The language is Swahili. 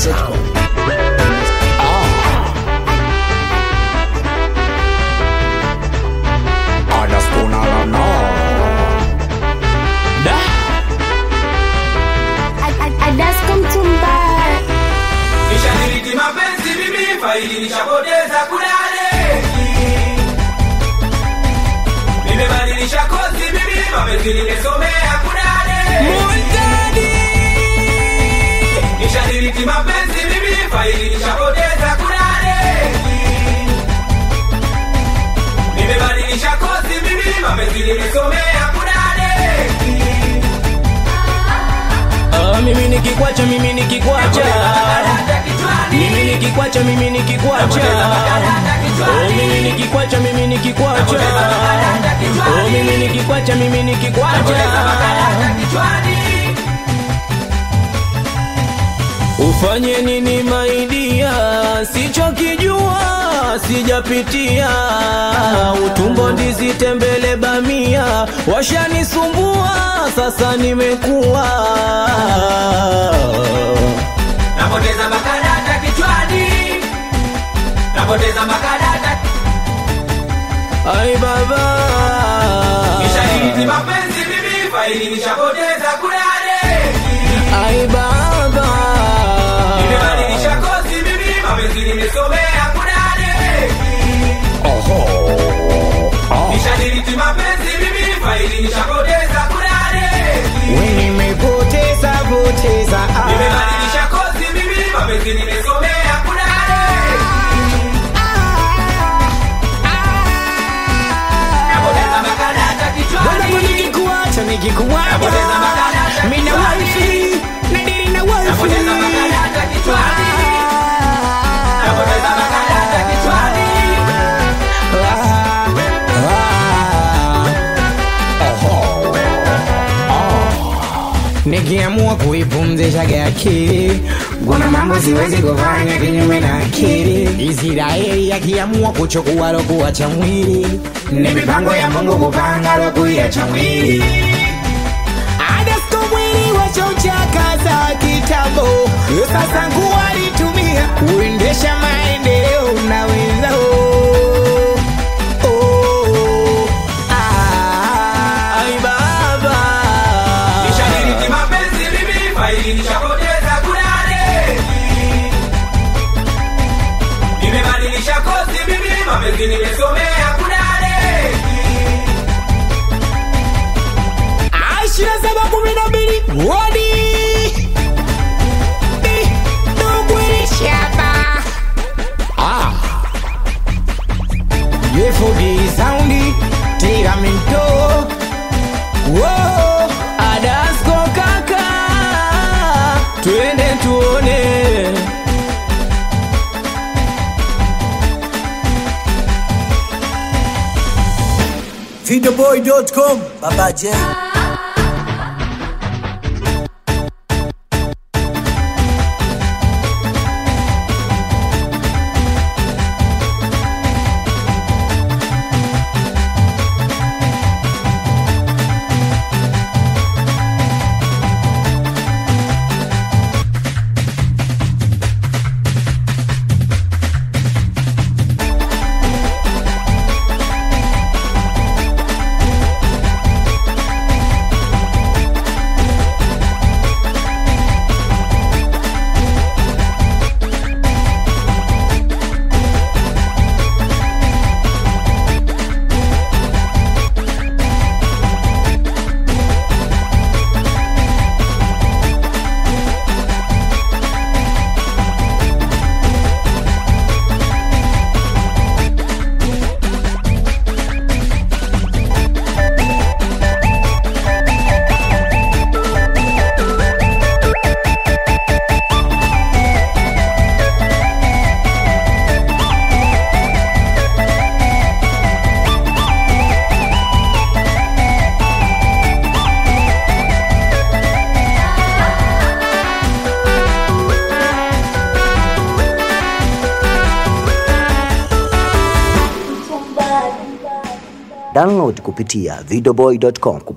Faili nishapoteza kudade. Nimebadilisha kozi mimi, mapenzi nimesomea kudade. Mutadi nishadiriki mapenzi mimi, faili nishapoteza kudade. Nimebadilisha kozi mimi, mapenzi nimesomea kudade. Mimi nikikwacha, mimi nikikwacha. Mimi nikikwacha, mimi nikikwacha. Mimi nikikwacha, mimi nikikwacha. Mimi nikikwacha, mimi nikikwacha. Ufanye nini maidia, sichokijua, sijapitia. Utumbo ndizi tembele bamia, washanisumbua, sasa nimekuwa. Napoteza makadata kichwani, napoteza makadata. Ai baba, nishahidi mapenzi mimi, faili nishapoteza kudade. Ai baba, nimebadilisha kozi mimi, mapenzi nimesomea kudade. Nishahidi mapenzi mimi, faili nishapoteza kudade. wewe nimepoteza poteza. Nimebadilisha kozi mimi, mapenzi nimesomea kudade. Napoteza makadata kichwani, nikikuacha nikikuacha. Mina wifi, nadiri na wifi. napoteza makadata kichwani, napoteza makadata kichwani. Nikiamua kuipumzisha akili, kuna mambo siwezi kufanya kinyume na akili. Israeli akiamua kuchukua roho cha mwili, ni mipango ya Mungu kupanga roho ya mwili. Adasko mwili wachochakaza kitambo, sasa kuwalitumia kuendesha maendeleo na wenzao. Nishapoteza kudade. Nimebadilisha kozi mimi, mapenzi nimesomea kudade. 27:12 Wadi Nugwiri Shaba. Yefodi soundi Tiramento. Whoa, Adasko kaka, twende tuone. Videoboy.com Baba J. Download kupitia videoboy.com.